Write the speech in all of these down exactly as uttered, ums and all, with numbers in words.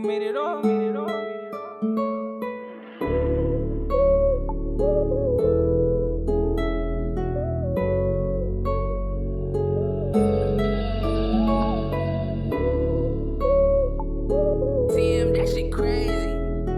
made it all. Made it all. Damn, that shit crazy.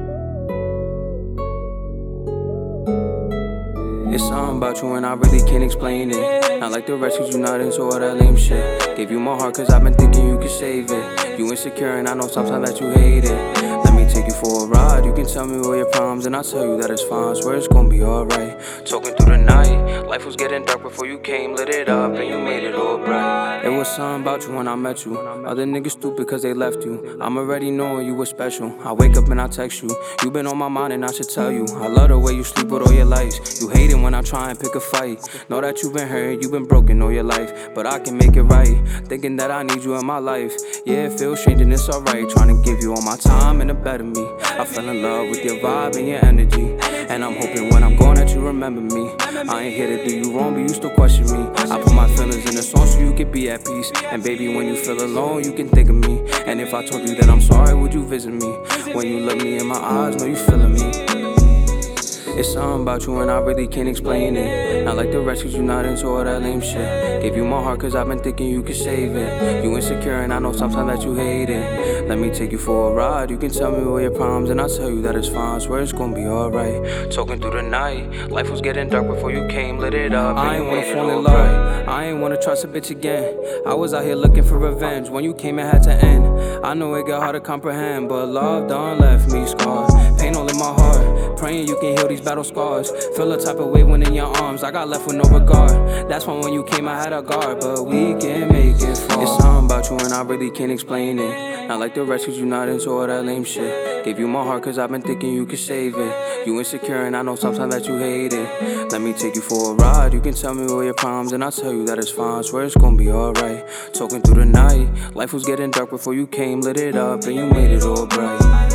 It's something about you and I really can't explain it. Not like the rest cause you not into all that lame shit. Gave you my heart cause I've been thinking you could save it. You insecure and I know sometimes that you hate it. Let me take you for a ride. You can tell me all your problems and I'll tell you that it's fine. Swear it's gonna be alright. Talking through the night, life was getting dark before you came. Lit it up and you made it all bright. It was something about you when I met you. Other niggas stupid cause they left you. I'm already knowing you were special. I wake up and I text you. You been on my mind and I should tell you. I love the way you sleep with all your lights. You hate it when I try and pick a fight. Know that you've been hurt, you've been broken all your life, but I can make it right. Thinking that I need you in my life. Yeah, it feels strange and it's alright. Trying to give you all my time and a better me. I fell in love with your vibe and your energy, and I'm hoping when I'm gone that you remember me. I ain't here to do you wrong, but you still question me. I put my feelings in a song so you can be at peace. And baby, when you feel alone, you can think of me. And if I told you that I'm sorry, would you visit me? When you look me in my eyes, know you feeling me. It's something about you and I really can't explain it. Not like the rest cause you not into all that lame shit. Gave you my heart cause I've been thinking you could save it. You insecure and I know sometimes that you hate it. Let me take you for a ride. You can tell me all your problems and I'll tell you that it's fine. Swear it's gonna be alright. Talking through the night, life was getting dark before you came. Lit it up. I ain't wanna fall in love. I ain't wanna trust a bitch again. I was out here looking for revenge. When you came it had to end. I know it got hard to comprehend, but love done left me scarred. Pain all in my heart. Praying you can heal these battle scars. Feel a type of way when in your arms. I got left with no regard. That's why when you came I had a guard, but we can make it fall. It's something about you and I really can't explain it. Not like the rest cause you not into all that lame shit. Gave you my heart cause I've been thinking you could save it. You insecure and I know sometimes that you hate it. Let me take you for a ride. You can tell me all your problems and I'll tell you that it's fine. Swear it's gonna be alright. Talking through the night, life was getting dark before you came. Lit it up and you made it all bright.